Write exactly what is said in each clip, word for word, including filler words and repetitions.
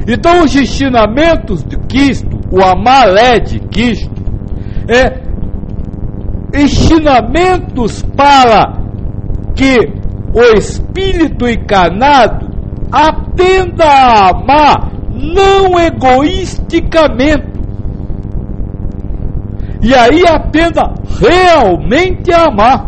Então os ensinamentos de Cristo, o amalé de Cristo, é ensinamentos para que o Espírito encarnado aprenda a amar não egoisticamente, e aí aprenda realmente a amar.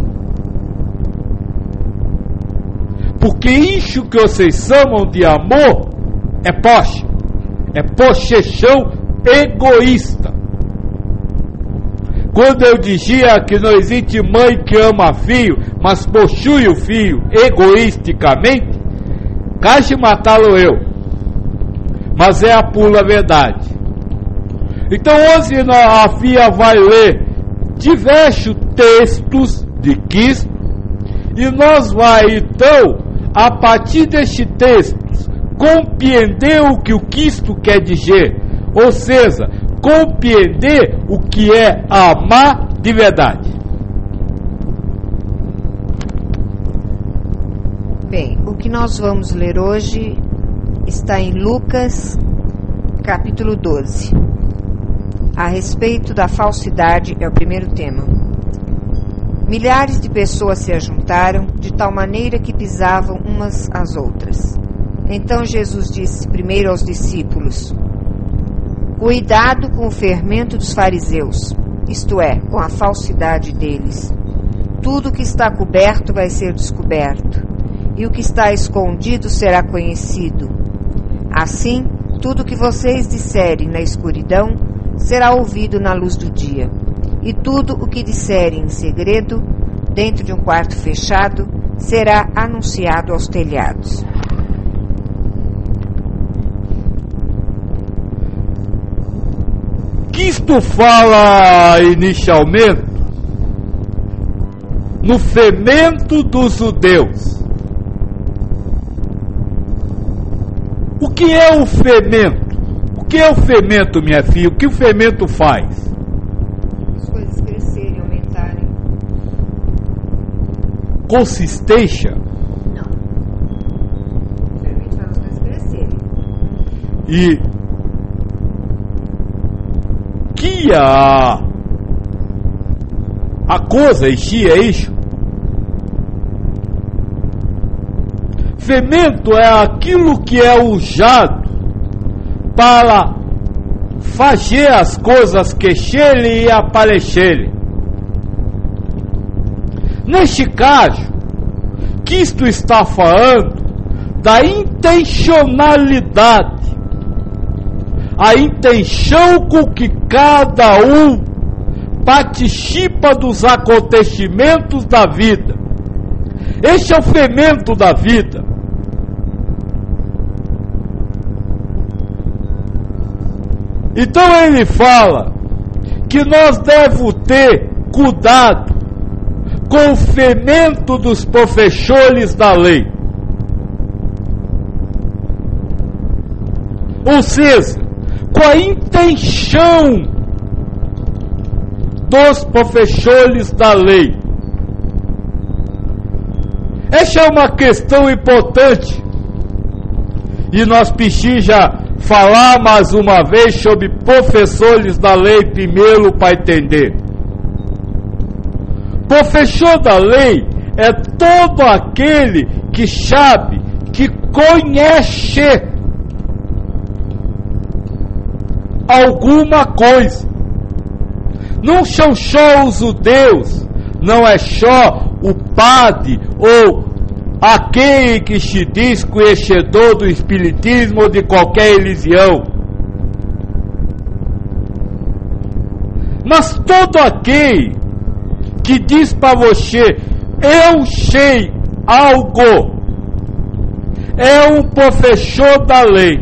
Porque isso que vocês chamam de amor é posse, é possessão egoísta. Quando eu dizia que não existe mãe que ama filho, mas possui o filho egoisticamente, caixa matá-lo eu. Mas é a pura verdade. Então hoje a filha vai ler diversos textos de Cristo, e nós vai então, a partir destes textos, compreender o que o Cristo quer dizer, ou seja, compreender o que é amar de verdade. Bem, o que nós vamos ler hoje está em Lucas, capítulo doze. A respeito da falsidade é o primeiro tema. Milhares de pessoas se ajuntaram, de tal maneira que pisavam umas às outras. Então Jesus disse primeiro aos discípulos: cuidado com o fermento dos fariseus, isto é, com a falsidade deles. Tudo que está coberto vai ser descoberto, e o que está escondido será conhecido. Assim, tudo que vocês disserem na escuridão será ouvido na luz do dia, e tudo o que disserem em segredo, dentro de um quarto fechado, será anunciado aos telhados. Cristo fala inicialmente no fermento dos judeus. O que é o fermento? O que é o fermento, minha filha? O que o fermento faz? As coisas crescerem, aumentarem. Consistência? Não. O fermento faz as coisas crescerem. E que a, a coisa enchia é isso. Fermento é aquilo que é usado para fazer as coisas crescerem e aparecerem. Neste caso, Cristo está falando da intencionalidade, a intenção com que cada um participa dos acontecimentos da vida. Esse é o fermento da vida. Então ele fala que nós devemos ter cuidado com o fermento dos professores da lei. Ou seja, com a intenção dos professores da lei. Essa é uma questão importante, e nós precisamos falar mais uma vez sobre professores da lei primeiro para entender. Professor da lei é todo aquele que sabe, que conhece alguma coisa. Não são só os judeus, não é só o padre ou aquele que se diz conhecedor do espiritismo ou de qualquer religião, mas todo aquele que diz para você: eu sei algo, é um professor da lei.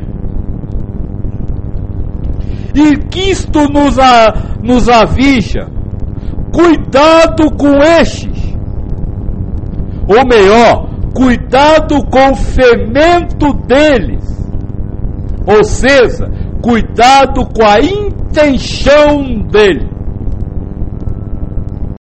E Cristo nos, a, nos avisa: cuidado com estes, ou melhor, cuidado com o fermento deles, ou seja, cuidado com a intenção deles.